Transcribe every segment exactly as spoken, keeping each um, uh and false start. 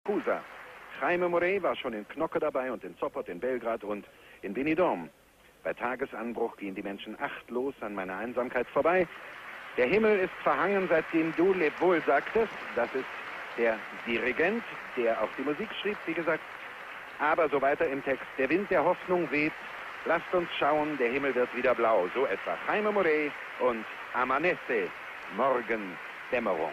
Lampedusa. Jaime Morey war schon in Knocke dabei und in Sopot, in Belgrad und in Benidorm. Bei Tagesanbruch gehen die Menschen achtlos an meiner Einsamkeit vorbei. Der Himmel ist verhangen, seitdem du leb wohl sagtest. Das ist der Dirigent, der auch die Musik schrieb, wie gesagt. Aber so weiter im Text. Der Wind der Hoffnung weht. Lasst uns schauen, der Himmel wird wieder blau. So etwa Jaime Morey und Amanece, Morgendämmerung.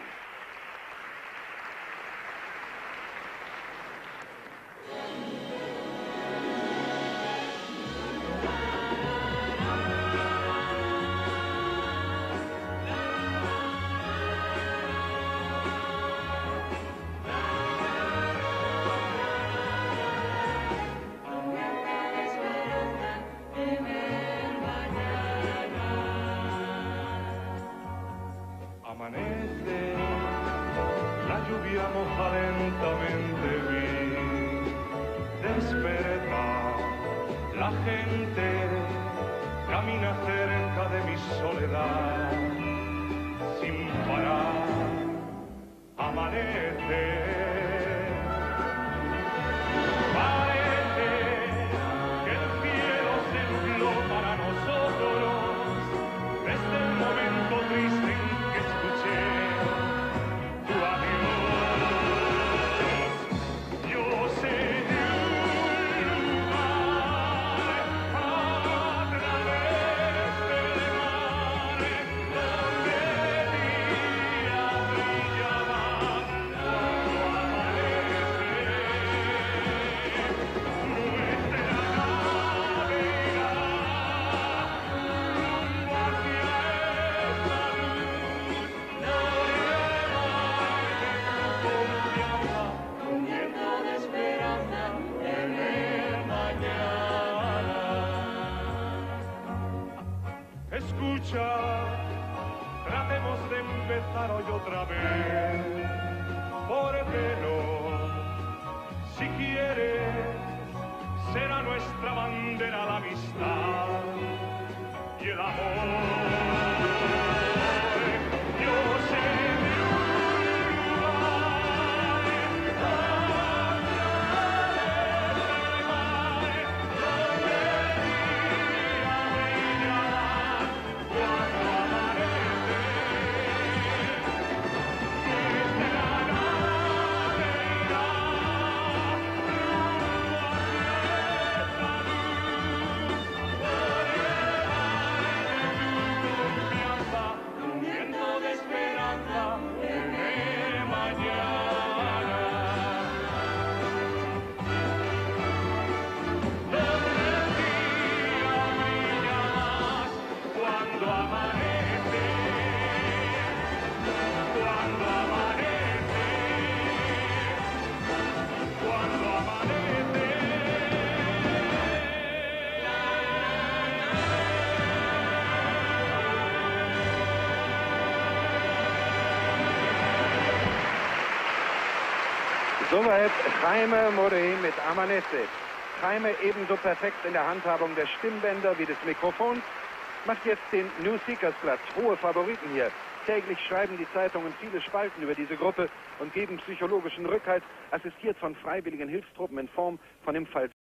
Amanece, la lluvia moja lentamente mi despertar. La gente camina cerca de mi soledad sin parar. Amanece. Escucha, tratemos de empezar hoy otra vez, porque no, si quieres, será nuestra bandera la amistad y el amor. Yo sé de un lugar, a través del mar, donde el día brillará. Cuando amanece, desde la nave irá rumbo hacia esa luz, por llevar de tu confianza un viento de esperanza en el mañana. Donde el día brilla más cuando amanece, cuando amanece, cuando amanece. Soweit Jaime Morey mit Amanece. Jaime ebenso perfekt in der Handhabung der Stimmbänder wie des Mikrofons. Macht jetzt den New Seekers Platz. Hohe Favoriten hier. Täglich schreiben die Zeitungen viele Spalten über diese Gruppe und geben psychologischen Rückhalt, assistiert von freiwilligen Hilfstruppen in Form von im Fall